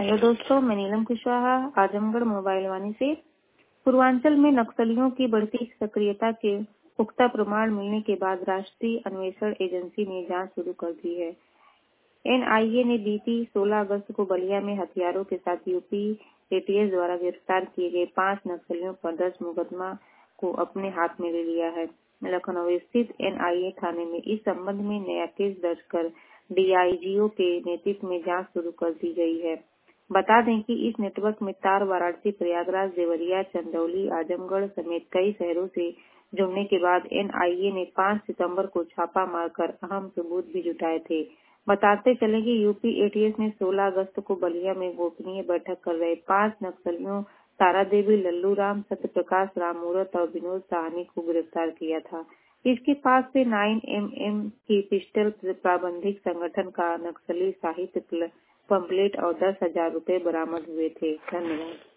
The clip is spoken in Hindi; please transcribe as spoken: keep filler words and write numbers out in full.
हेलो दोस्तों, मैं नीलम कुशवाहा आजमगढ़ मोबाइल वाणी से। पूर्वांचल में नक्सलियों की बढ़ती सक्रियता के पुख्ता प्रमाण मिलने के बाद राष्ट्रीय अन्वेषण एजेंसी ने जांच शुरू कर दी है। एनआईए ने बीती सोलह अगस्त को बलिया में हथियारों के साथ यूपी एटीएस द्वारा गिरफ्तार किए गए पांच नक्सलियों पर दर्ज मुकदमा को अपने हाथ में ले लिया है। लखनऊ स्थित एनआईए थाने में इस संबंध में नया केस दर्ज कर डीआईजीओ के नेतृत्व में जांच शुरू कर दी गई है। बता दें कि इस नेटवर्क में तार वाराणसी, प्रयागराज, देवरिया, चंदौली, आजमगढ़ समेत कई शहरों से जुड़ने के बाद एनआईए ने पाँच सितंबर को छापा मारकर अहम सबूत भी जुटाए थे। बताते चले कि यूपी एटीएस ने सोलह अगस्त को बलिया में गोपनीय बैठक कर रहे पांच नक्सलियों तारा देवी, लल्लू राम, सत्य प्रकाश, राम मूरत और विनोद साहनी को गिरफ्तार किया था। इसके पास से नाइन एम एम की पिस्टल, प्राबंधिक संगठन का नक्सली साहित्य पंपलेट और दस हजार रूपए बरामद हुए थे। धन्यवाद।